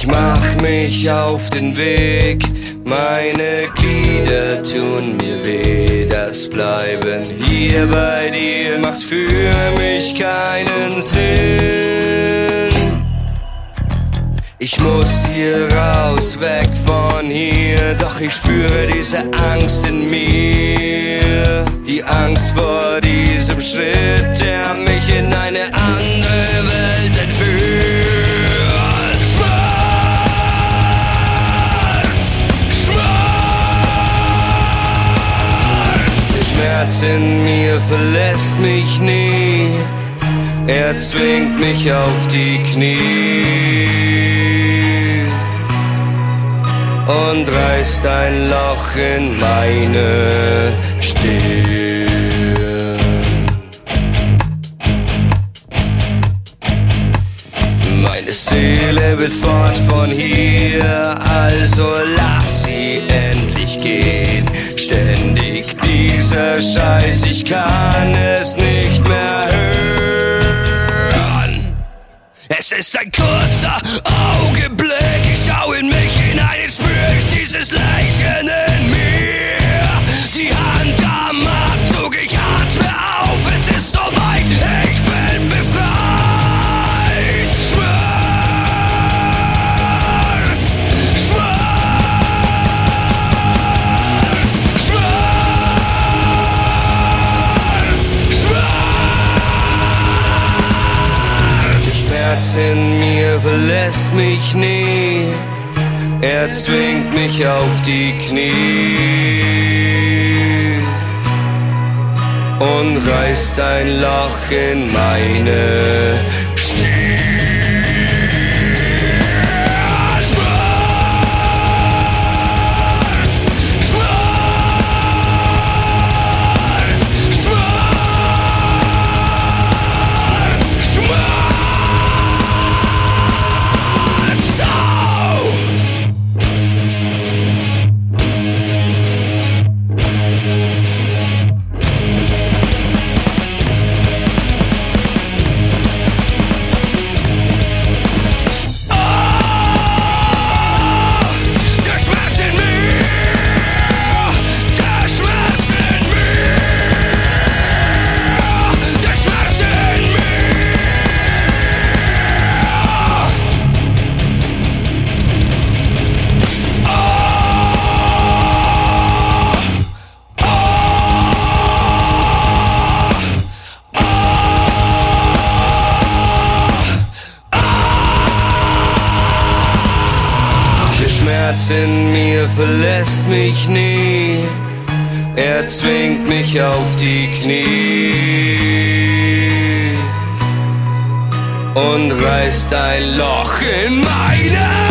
Ich mach mich auf den Weg, meine Glieder tun mir weh. Das Bleiben hier bei dir macht für mich keinen Sinn. Ich muss hier raus, weg von hier, doch ich spüre diese Angst in mir. Die Angst vor diesem Schritt, der mich in eine andere Welt entführt. Schmerz, Schmerz. Der Schmerz in mir verlässt mich nie, er zwingt mich auf die Knie und reißt ein Loch in meine Stirn. Meine Seele will fort von hier, also lass sie endlich gehen. Ständig dieser Scheiß, ich kann es nicht mehr hören. Es ist ein kurzer Augenblick, ich schau in mich hinein, jetzt spür ich dieses Lächeln in mir. Die Hand am Abzug, ich atme auf, es ist soweit, ich bin befreit. Schmerz, Schmerz, Schmerz, Schmerz. Der Schmerz in mir verlässt mich nie, er zwingt mich auf die Knie und reißt ein Loch in meine Stirn. In mir verlässt mich nie, er zwingt mich auf die Knie und reißt ein Loch in meine